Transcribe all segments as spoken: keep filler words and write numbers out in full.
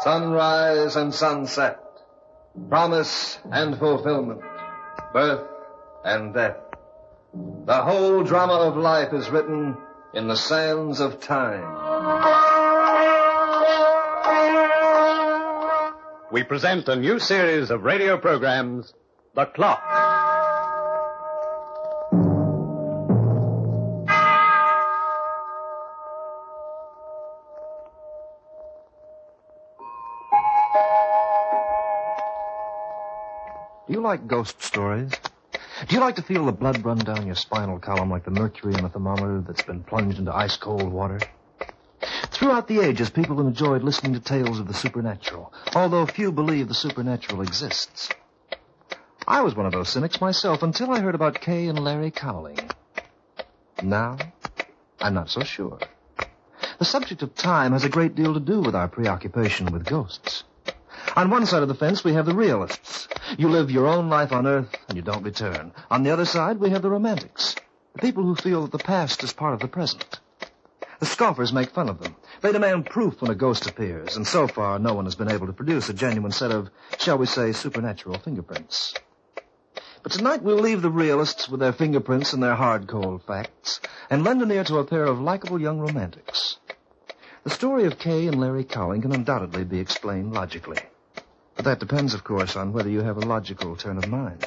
Sunrise and sunset, promise and fulfillment, birth and death. The whole drama of life is written in the sands of time. We present a new series of radio programs, The Clock. Do you like ghost stories? Do you like to feel the blood run down your spinal column like the mercury in a thermometer that's been plunged into ice-cold water? Throughout the ages, people have enjoyed listening to tales of the supernatural, although few believe the supernatural exists. I was one of those cynics myself until I heard about Kay and Larry Cowling. Now, I'm not so sure. The subject of time has a great deal to do with our preoccupation with ghosts. On one side of the fence, we have the realists. You live your own life on Earth, and you don't return. On the other side, we have the romantics, the people who feel that the past is part of the present. The scoffers make fun of them. They demand proof when a ghost appears, and so far, no one has been able to produce a genuine set of, shall we say, supernatural fingerprints. But tonight we'll leave the realists with their fingerprints and their hard, cold facts, and lend an ear to a pair of likable young romantics. The story of Kay and Larry Cowling can undoubtedly be explained logically. But that depends, of course, on whether you have a logical turn of mind.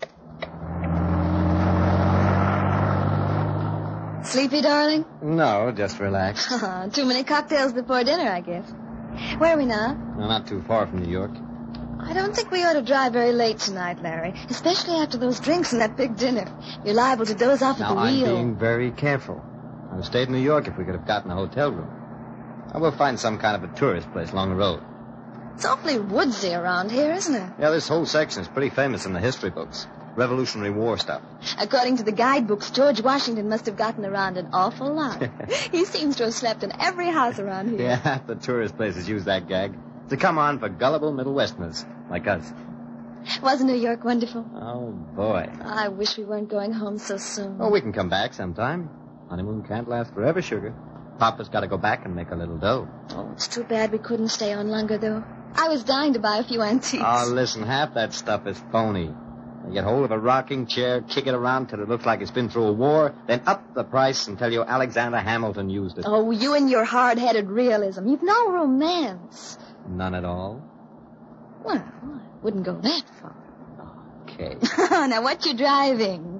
Sleepy, darling? No, just relax. Too many cocktails before dinner, I guess. Where are we now? No, not too far from New York. I don't think we ought to drive very late tonight, Larry, especially after those drinks and that big dinner. You're liable to doze off now, at the wheel. I'm being very careful. I would have stayed in New York if we could have gotten a hotel room. I will find some kind of a tourist place along the road. It's awfully woodsy around here, isn't it? Yeah, this whole section is pretty famous in the history books. Revolutionary War stuff. According to the guidebooks, George Washington must have gotten around an awful lot. He seems to have slept in every house around here. Yeah, half the tourist places use that gag to come on for gullible Middle Westerners like us. Wasn't New York wonderful? Oh, boy. I wish we weren't going home so soon. Oh, we can come back sometime. Honeymoon can't last forever, sugar. Papa's got to go back and make a little dough. Oh, it's too bad we couldn't stay on longer, though. I was dying to buy a few antiques. Oh, listen, half that stuff is phony. You get hold of a rocking chair, kick it around till it looks like it's been through a war, then up the price and tell you Alexander Hamilton used it. Oh, you and your hard-headed realism. You've no romance. None at all? Well, I wouldn't go that far. Okay. Now, what you driving?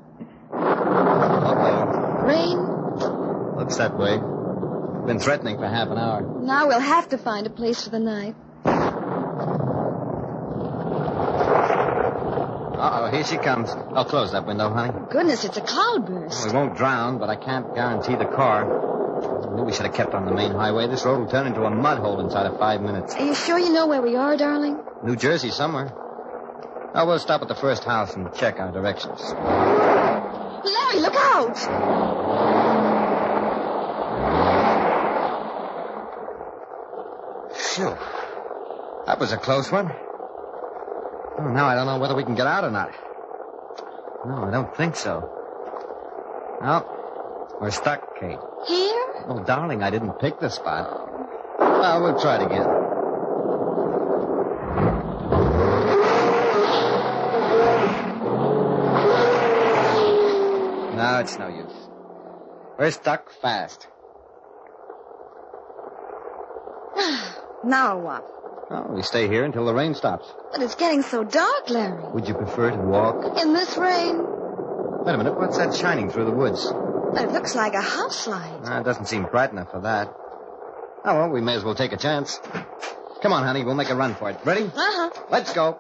Uh-oh. Rain? Looks that way. Been threatening for half an hour. Now we'll have to find a place for the night. Uh-oh, here she comes. I'll close that window, honey. Goodness, it's a cloudburst. We won't drown, but I can't guarantee the car. I knew we should have kept on the main highway. This road will turn into a mud hole inside of five minutes. Are you sure you know where we are, darling? New Jersey somewhere. Oh, we'll stop at the first house and check our directions. Larry, look out! Phew. That was a close one. Oh, now I don't know whether we can get out or not. No, I don't think so. No, we're stuck, Kate. Here? Oh, darling, I didn't pick the spot. Well, we'll try it again. No, it's no use. We're stuck fast. Now what? Oh, we stay here until the rain stops. But it's getting so dark, Larry. Would you prefer to walk? In this rain? Wait a minute, what's that shining through the woods? It looks like a house light. Uh, it doesn't seem bright enough for that. Oh, well, we may as well take a chance. Come on, honey, we'll make a run for it. Ready? Uh-huh. Let's go.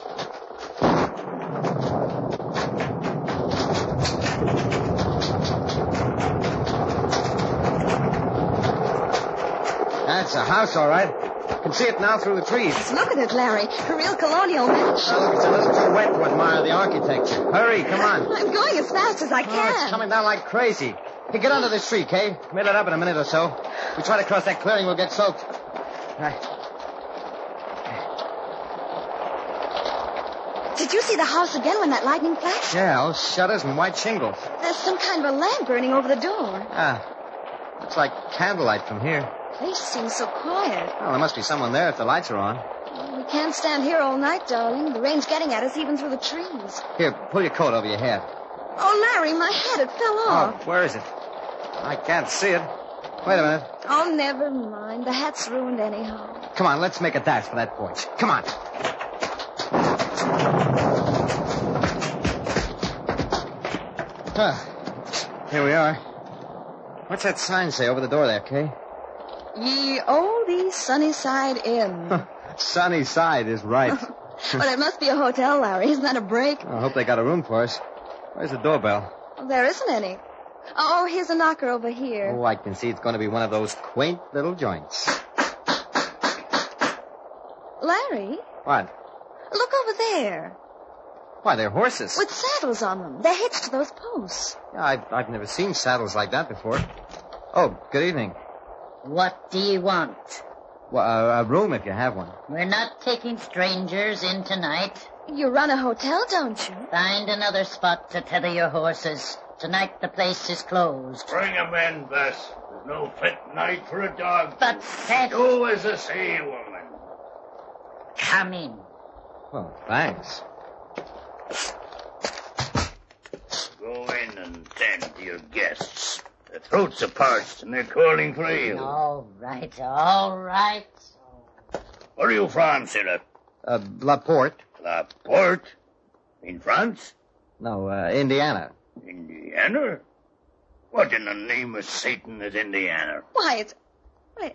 That's a house, all right. I can see it now through the trees. Look at it, Larry. A real colonial mansion. Oh, look, it's a little too wet to admire the architecture. Hurry, come on. I'm going as fast as I can. Oh, it's coming down like crazy. Hey, get under this tree, Kay. We'll let up in a minute or so. If we try to cross that clearing, we'll get soaked. All right. Did you see the house again when that lightning flashed? Yeah, all shutters and white shingles. There's some kind of a lamp burning over the door. Ah, looks like candlelight from here. place seems so quiet. Well, there must be someone there if the lights are on. We can't stand here all night, darling. The rain's getting at us even through the trees. Here, pull your coat over your head. Oh, Larry, my hat, it fell off. Oh, where is it? I can't see it. Wait a minute. Oh, never mind. The hat's ruined anyhow. Come on, let's make a dash for that porch. Come on. Ah, here we are. What's that sign say over the door there, Kay? Ye olde Sunnyside Inn. Sunny side is right. Well, it must be a hotel, Larry. Isn't that a break? I hope they got a room for us. Where's the doorbell? Well, there isn't any. Oh, here's a knocker over here. Oh, I can see it's going to be one of those quaint little joints. Larry, What? look over there. Why, they're horses. With saddles on them. They're hitched to those posts. Yeah, I've, I've never seen saddles like that before. Oh, good evening. What do you want? Well, a, a room if you have one. We're not taking strangers in tonight. You run a hotel, don't you? Find another spot to tether your horses. Tonight the place is closed. Bring 'em in, Bess. There's no fit night for a dog. But Seth... Do as I say, woman. Come in. Oh, thanks. Go in and tend to your guests. Their throats are parched and they're calling for ale. All right, all right. Where are you from, Sarah? Uh, La Porte. La Porte? In France? No, uh, Indiana. Indiana? What in the name of Satan is Indiana? Why, it's... Wait.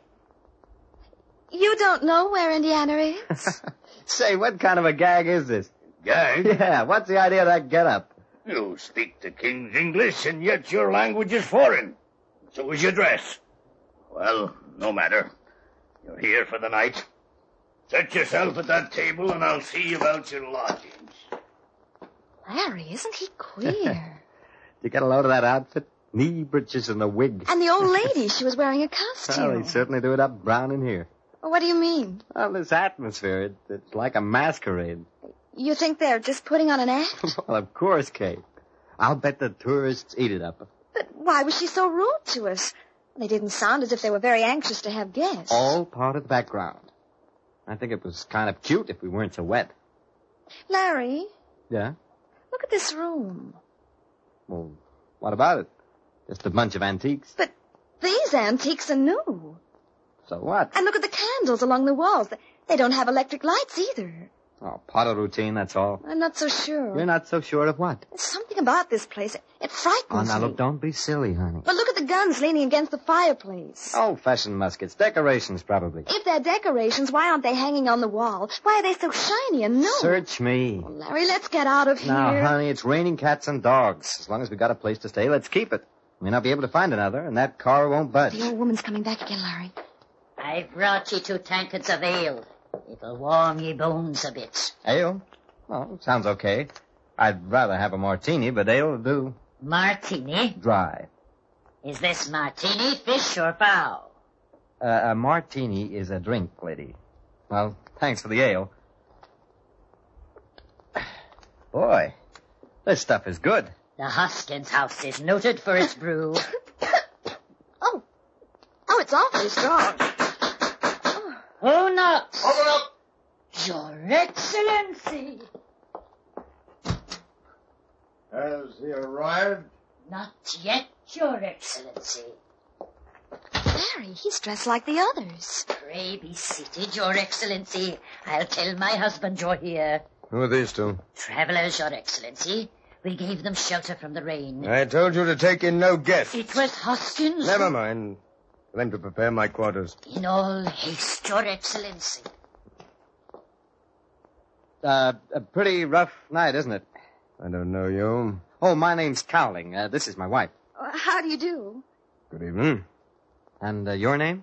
You don't know where Indiana is? Say, what kind of a gag is this? Gag? Yeah, what's the idea of that get-up? You speak the king's English, and yet your language is foreign. So is your dress. Well, no matter. You're here for the night. Set yourself at that table, and I'll see about your lodgings. Larry, isn't he queer? You get a load of that outfit? Knee breeches and a wig. And the old lady, she was wearing a costume. Well, they certainly do it up brown in here. Well, what do you mean? Well, this atmosphere, it, it's like a masquerade. You think they're just putting on an act? Well, of course, Kate. I'll bet the tourists eat it up. But why was she so rude to us? They didn't sound as if they were very anxious to have guests. All part of the background. I think it was kind of cute if we weren't so wet. Larry, Yeah? look at this room. Well, what about it? Just a bunch of antiques. But these antiques are new. So what? And look at the candles along the walls. They don't have electric lights either. Oh, part of routine, that's all. I'm not so sure. You're not so sure of what? There's something about this place. It, it frightens Oh, now me. look, don't be silly, honey. But look at the guns leaning against the fireplace. Old-fashioned muskets. Decorations, probably. If they're decorations, why aren't they hanging on the wall? Why are they so shiny and new? Search me. Oh, Larry, let's get out of here. Now, honey, it's raining cats and dogs. As long as we got a place to stay, let's keep it. We may not be able to find another, and that car won't budge. The old woman's coming back again, Larry. I've brought you two tankards of ale. It'll warm ye bones a bit. Ale? Well, sounds okay. I'd rather have a martini, but ale will do. Martini? Dry. Is this martini fish or fowl? Uh, a martini is a drink, lady. Well, thanks for the ale. Boy, this stuff is good. The Hoskins house is noted for its brew. Oh. Oh, it's awfully strong. Who knocks? Open up! Your Excellency. Has he arrived? Not yet, Your Excellency. Larry, he's dressed like the others. Pray be seated, Your Excellency. I'll tell my husband you're here. Who are these two? Travelers, Your Excellency. We gave them shelter from the rain. I told you to take in no guests. It was Hoskins. Never mind. For them to prepare my quarters. In all haste, Your Excellency. Uh, a pretty rough night, isn't it? I don't know you. Oh, my name's Cowling. Uh, this is my wife. Uh, How do you do? Good evening. And uh, your name?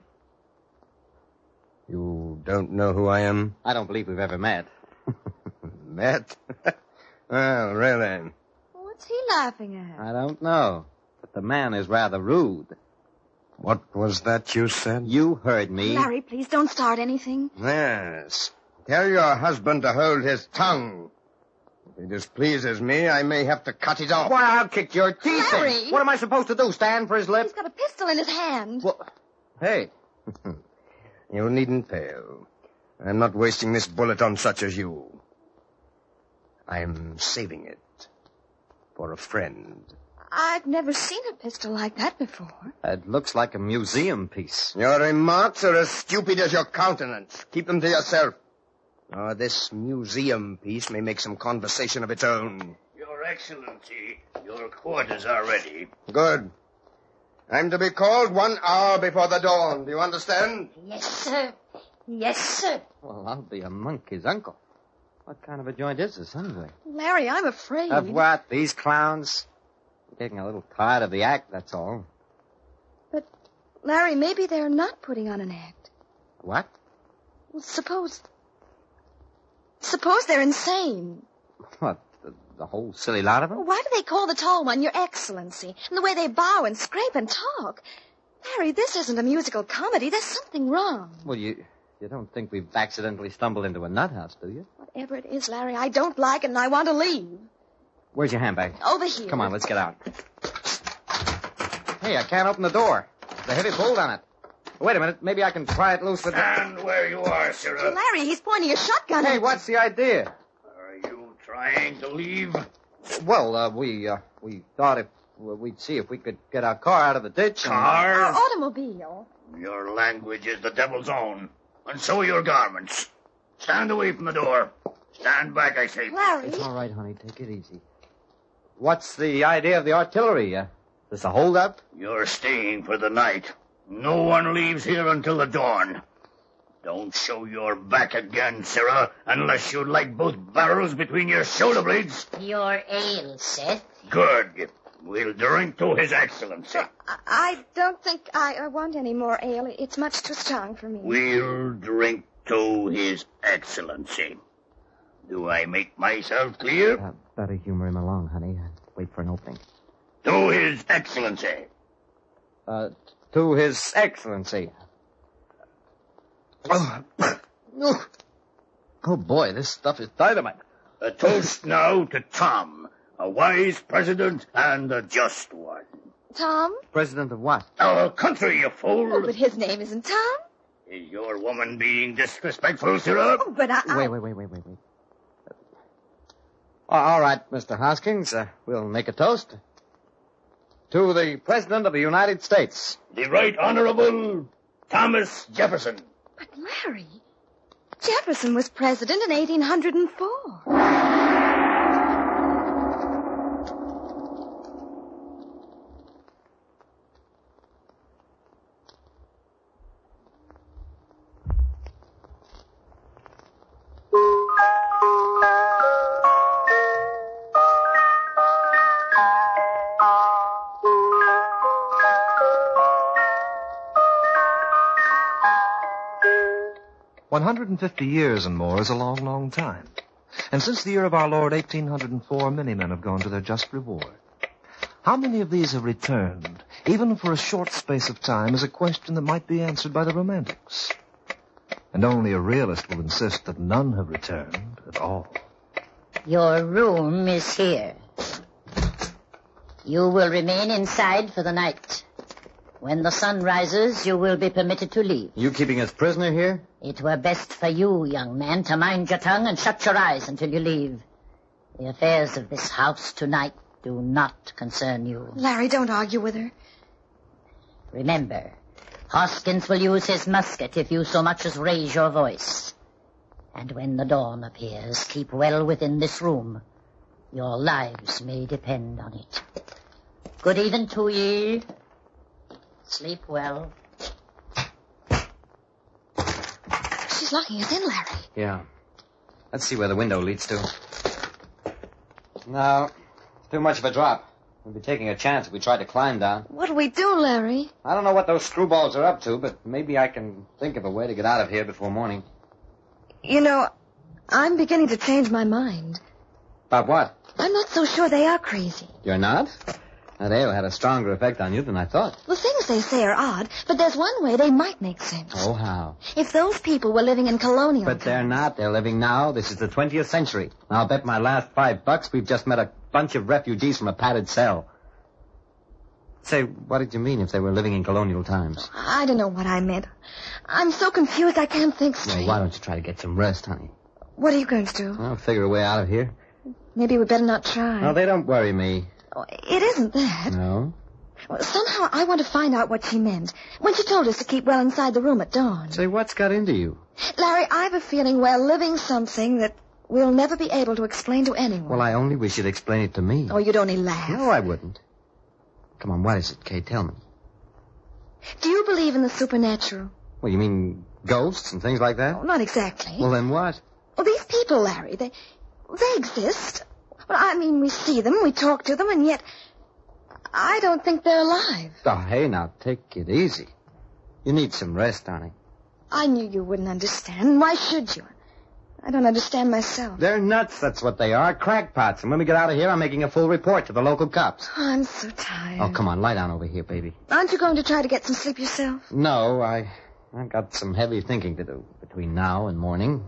You don't know who I am? I don't believe we've ever met. Met? Well, really. What's he laughing at? I don't know. But the man is rather rude. What was that you said? You heard me. Larry, please don't start anything. Yes. Tell your husband to hold his tongue. If he displeases me, I may have to cut it off. Why, I'll kick your teeth Larry! in. What am I supposed to do, stand for his He's lip? got a pistol in his hand. Well, hey, You needn't fail. I'm not wasting this bullet on such as you. I'm saving it for a friend. I've never seen a pistol like that before. It looks like a museum piece. Your remarks are as stupid as your countenance. Keep them to yourself. Or this museum piece may make some conversation of its own. Your Excellency, your quarters are ready. Good. I'm to be called one hour before the dawn. Do you understand? Yes, sir. Yes, sir. Well, I'll be a monkey's uncle. What kind of a joint is this, anyway? Larry, I'm afraid. Of what? These clowns? I'm getting a little tired of the act, that's all. But, Larry, maybe they're not putting on an act. What? Well, suppose... Suppose they're insane. What, the, the whole silly lot of them? Why do they call the tall one Your Excellency? And the way they bow and scrape and talk? Larry, this isn't a musical comedy. There's something wrong. Well, you you don't think we've accidentally stumbled into a nut house, do you? Whatever it is, Larry, I don't like it and I want to leave. Where's your handbag? Over here. Come on, let's get out. Hey, I can't open the door. There's a heavy bolt on it. Wait a minute. Maybe I can pry it loose with the... Stand where you are, Cyril. Larry, he's pointing a shotgun Hey, at what's the idea? Are you trying to leave? Well, uh, we, uh, we thought if well, we'd see if we could get our car out of the ditch. and- Car? Our automobile. Your language is the devil's own. And so are your garments. Stand away from the door. Stand back, I say. Larry. It's all right, honey. Take it easy. What's the idea of the artillery? Uh, this a hold-up? You're staying for the night. No one leaves here until the dawn. Don't show your back again, Sarah, unless you'd like both barrels between your shoulder blades. Your ale, Seth. Good. We'll drink to His Excellency. I, I don't think I, I want any more ale. It's much too strong for me. We'll drink to His Excellency. Do I make myself clear? Uh, better humor him along, honey. Uh, wait for an opening. To His Excellency. Uh, to His Excellency. Oh, oh boy, this stuff is dynamite. A toast now to Tom, a wise president and a just one. Tom? President of what? Our country, you fool. Oh, but his name isn't Tom. Is your woman being disrespectful, Sarah? Oh, but I... I... Wait, wait, wait, wait, wait, wait. Uh, all right, Mister Hoskins, uh, we'll make a toast. To the President of the United States. The Right Honorable Thomas Jefferson. But, Larry, Jefferson was president in eighteen hundred four. One hundred and fifty years and more is a long, long time. And since the year of our Lord, eighteen hundred four, many men have gone to their just reward. How many of these have returned, even for a short space of time, is a question that might be answered by the romantics. And only a realist will insist that none have returned at all. Your room is here. You will remain inside for the night. When the sun rises, you will be permitted to leave. You keeping us prisoner here? It were best for you, young man, to mind your tongue and shut your eyes until you leave. The affairs of this house tonight do not concern you. Larry, don't argue with her. Remember, Hoskins will use his musket if you so much as raise your voice. And when the dawn appears, keep well within this room. Your lives may depend on it. Good even to ye. Sleep well. She's locking us in, Larry. Yeah. Let's see where the window leads to. No, too much of a drop. We'd be taking a chance if we tried to climb down. What do we do, Larry? I don't know what those screwballs are up to, but maybe I can think of a way to get out of here before morning. You know, I'm beginning to change my mind. About what? I'm not so sure they are crazy. You're not? That ale had a stronger effect on you than I thought. The things they say are odd, but there's one way they might make sense. Oh, how? If those people were living in colonial But they're not. They're living now. This is the twentieth century. I'll bet my last five bucks we've just met a bunch of refugees from a padded cell. Say, what did you mean if they were living in colonial times? I don't know what I meant. I'm so confused I can't think straight. Well, why don't you try to get some rest, honey? What are you going to do? I'll figure a way out of here. Maybe we better not try. No, they don't worry me. Oh, it isn't that. No? Well, somehow I want to find out what she meant when she told us to keep well inside the room at dawn. Say, what's got into you? Larry, I have a feeling we're living something that we'll never be able to explain to anyone. Well, I only wish you'd explain it to me. Oh, you'd only laugh. No, I wouldn't. Come on, what is it, Kay? Tell me. Do you believe in the supernatural? Well, you mean ghosts and things like that? Oh, not exactly. Well, then what? Well, these people, Larry, they they exist. Well, I mean, we see them, we talk to them, and yet I don't think they're alive. Oh, hey, now, take it easy. You need some rest, honey. I knew you wouldn't understand. Why should you? I don't understand myself. They're nuts, that's what they are. Crackpots. And when we get out of here, I'm making a full report to the local cops. Oh, I'm so tired. Oh, come on, lie down over here, baby. Aren't you going to try to get some sleep yourself? No, I, I've got some heavy thinking to do between now and morning.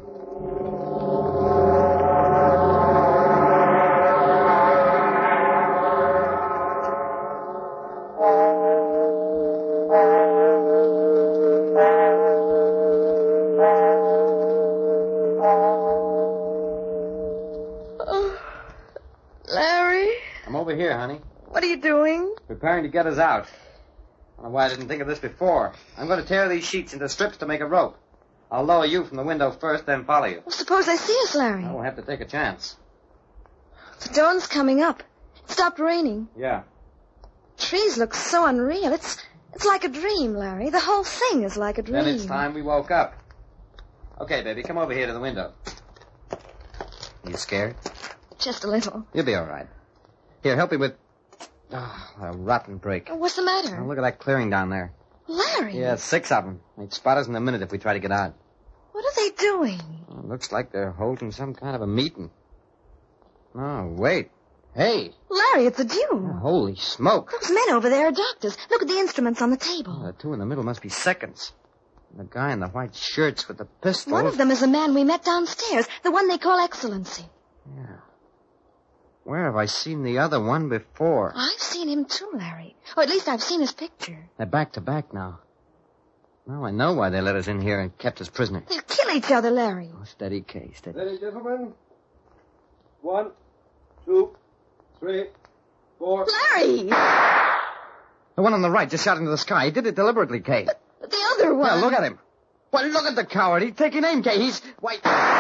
Over here, honey. What are you doing? Preparing to get us out. I don't know why I didn't think of this before. I'm going to tear these sheets into strips to make a rope. I'll lower you from the window first, then follow you. Well, suppose they see us, Larry. I will have to take a chance. The dawn's coming up. It stopped raining. Yeah. Trees look so unreal. It's it's like a dream, Larry. The whole thing is like a dream. Then it's time we woke up. Okay, baby, come over here to the window. You scared? Just a little. You'll be all right. Here, help me with... Oh, a rotten break. What's the matter? Oh, look at that clearing down there. Larry. Yeah, six of them. They'd spot us in a minute if we try to get out. What are they doing? Oh, it looks like they're holding some kind of a meeting. Oh, wait. Hey. Larry, it's a Jew. Oh, holy smoke. Those men over there are doctors. Look at the instruments on the table. Oh, the two in the middle must be seconds. And the guy in the white shirts with the pistols. One of them is the man we met downstairs, the one they call Excellency. Yeah. Where have I seen the other one before? I've seen him too, Larry. Or at least I've seen his picture. They're back to back now. Now I know why they let us in here and kept us prisoners. They'll kill each other, Larry. Oh, steady, Kay, steady. Ready, gentlemen? One, two, three, four. Larry! The one on the right just shot into the sky. He did it deliberately, Kay. But, but the other one... Well, look at him. Well, look at the coward. He's taking aim, Kay. He's... Wait...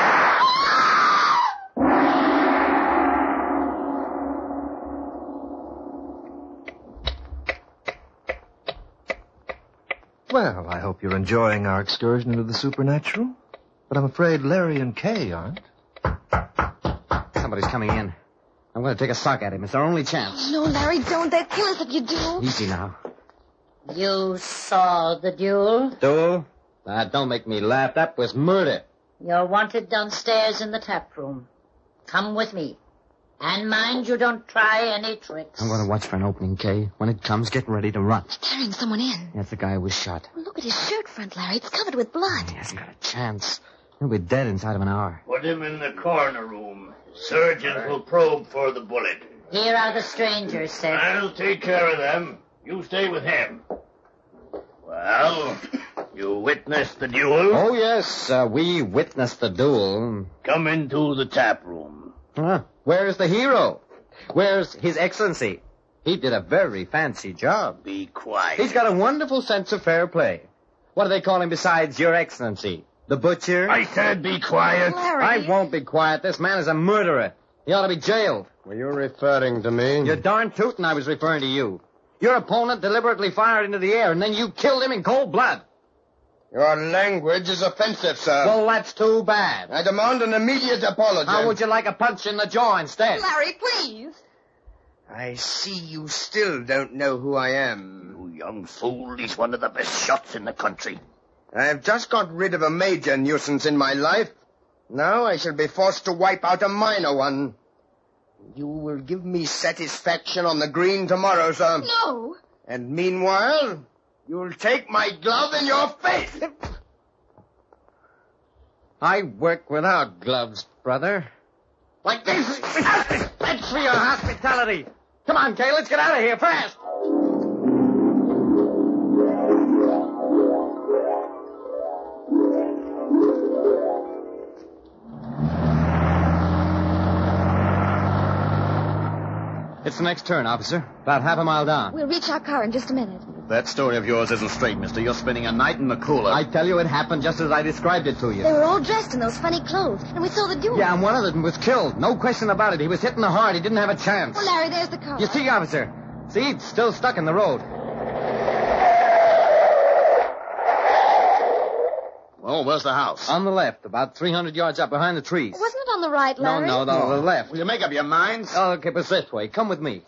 Well, I hope you're enjoying our excursion into the supernatural. But I'm afraid Larry and Kay aren't. Somebody's coming in. I'm going to take a sock at him. It's our only chance. No, Larry, don't. They'll kill us if you do. Easy now. You saw the duel? Duel? Ah, don't make me laugh. That was murder. You're wanted downstairs in the tap room. Come with me. And mind you don't try any tricks. I'm going to watch for an opening, Kay. When it comes, get ready to run. He's carrying someone in. That's the guy who was shot. Well, look at his shirt front, Larry. It's covered with blood. He hasn't got a chance. He'll be dead inside of an hour. Put him in the corner room. Surgeons will probe for the bullet. Here are the strangers, sir. I'll take care of them. You stay with him. Well, you witnessed the duel? Oh, yes. Uh, we witnessed the duel. Come into the tap room. Huh? Where's the hero? Where's His Excellency? He did a very fancy job. Be quiet. He's got a wonderful sense of fair play. What do they call him besides Your Excellency? The butcher? I said be quiet. Larry. I won't be quiet. This man is a murderer. He ought to be jailed. Were you referring to me? You're darn tootin' I was referring to you. Your opponent deliberately fired into the air, and then you killed him in cold blood. Your language is offensive, sir. Well, that's too bad. I demand an immediate apology. How would you like a punch in the jaw instead? Larry, please. I see you still don't know who I am. You young fool, he's one of the best shots in the country. I've just got rid of a major nuisance in my life. Now I shall be forced to wipe out a minor one. You will give me satisfaction on the green tomorrow, sir. No. And meanwhile, you'll take my glove in your face. I work without gloves, brother. Like this. Thanks for your hospitality. Come on, Kay, let's get out of here fast. It's the next turn, officer. About half a mile down. We'll reach our car in just a minute. That story of yours isn't straight, mister. You're spending a night in the cooler. I tell you, it happened just as I described it to you. They were all dressed in those funny clothes, and we saw the duel. Yeah, and one of them was killed. No question about it. He was hit in the heart. He didn't have a chance. Well, Larry, there's the car. You see, officer? See, it's still stuck in the road. Well, where's the house? On the left, about three hundred yards up behind the trees. Wasn't it on the right, No, Larry? no, no, the left. Will you make up your minds? Oh, okay, but this way. Come with me.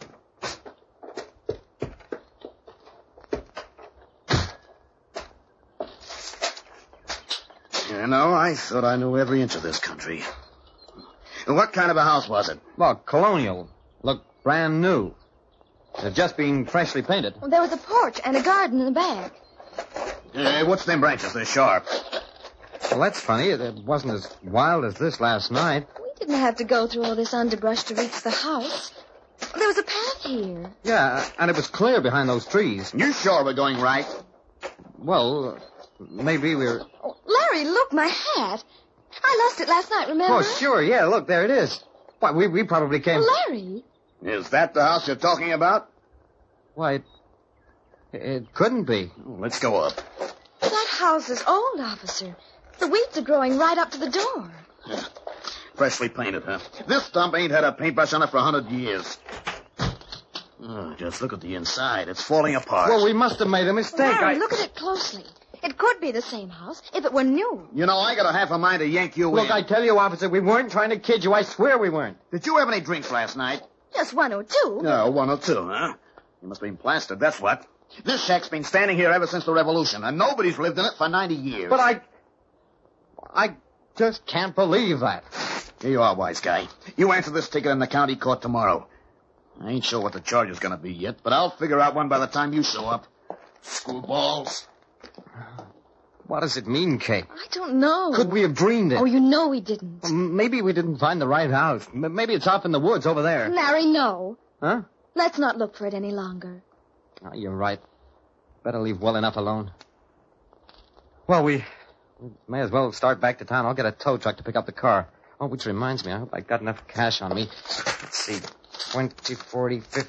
You know, I thought I knew every inch of this country. What kind of a house was it? Well, colonial. Looked brand new. It had just been freshly painted. Well, there was a porch and a garden in the back. Hey, what's them branches? They're sharp. Well, that's funny. It, it wasn't as wild as this last night. We didn't have to go through all this underbrush to reach the house. There was a path here. Yeah, and it was clear behind those trees. You sure we're going right? Well, maybe we're... Oh, Larry, look, my hat. I lost it last night, remember? Oh, sure, yeah, look, there it is. Why, we, we probably came... Well, Larry. Is that the house you're talking about? Why, it, it couldn't be. Let's go up. That house is old, officer. The weeds are growing right up to the door. Freshly painted, huh? This stump ain't had a paintbrush on it for a hundred years. Oh, just look at the inside. It's falling apart. Well, we must have made a mistake. Larry, I... look at it closely. It could be the same house if it were new. You know, I got a half a mind to yank you Look, in. I tell you, officer, we weren't trying to kid you. I swear we weren't. Did you have any drinks last night? Just one or two. No, one or two, huh? You must have been plastered, that's what. This shack's been standing here ever since the Revolution, and nobody's lived in it for ninety years. But I... I just can't believe that. Here you are, wise guy. You answer this ticket in the county court tomorrow. I ain't sure what the charge is going to be yet, but I'll figure out one by the time you show up. Screwballs. What does it mean, Kate? I don't know. Could we have dreamed it? Oh, you know we didn't. Well, maybe we didn't find the right house. M- Maybe it's off in the woods over there. Larry, no. Huh? Let's not look for it any longer. Oh, you're right. Better leave well enough alone. Well, we, we may as well start back to town. I'll get a tow truck to pick up the car. Oh, which reminds me, I hope I got enough cash on me. Let's see. Twenty, forty, fifty.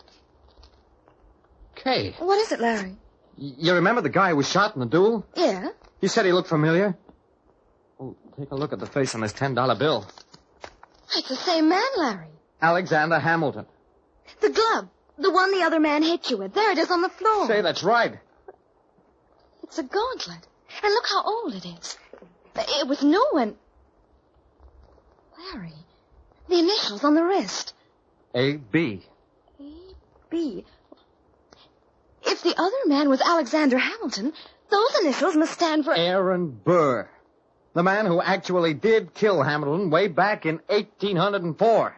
Kay, What is it, Larry? y- you remember the guy who was shot in the duel? Yeah? You said he looked familiar. Oh, take a look at the face on this ten dollar bill. It's the same man, Larry. Alexander Hamilton. The glove. The one the other man hit you with. There it is on the floor. Say, that's right. It's a gauntlet. And look how old it is. It was new when... Larry, the initials on the wrist. A B. A B. If the other man was Alexander Hamilton, those initials must stand for... Aaron Burr. The man who actually did kill Hamilton way back in eighteen oh four.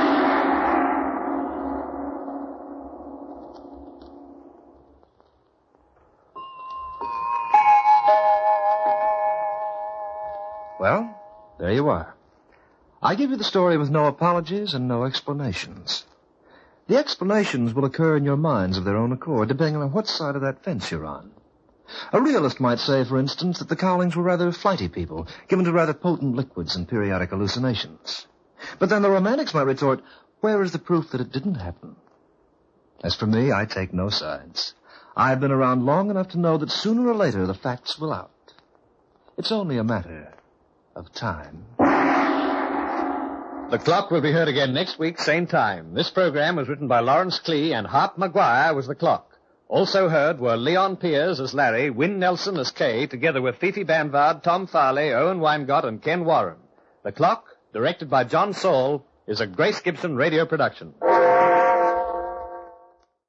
Well, there you are. I give you the story with no apologies and no explanations. The explanations will occur in your minds of their own accord, depending on what side of that fence you're on. A realist might say, for instance, that the Cowlings were rather flighty people, given to rather potent liquids and periodic hallucinations. But then the romantics might retort, where is the proof that it didn't happen? As for me, I take no sides. I've been around long enough to know that sooner or later the facts will out. It's only a matter of time. The Clock will be heard again next week, same time. This program was written by Lawrence Klee, and Hart Maguire was the Clock. Also heard were Leon Piers as Larry, Win Nelson as Kay, together with Fifi Banvard, Tom Farley, Owen Weingott, and Ken Warren. The Clock, directed by John Saul, is a Grace Gibson radio production.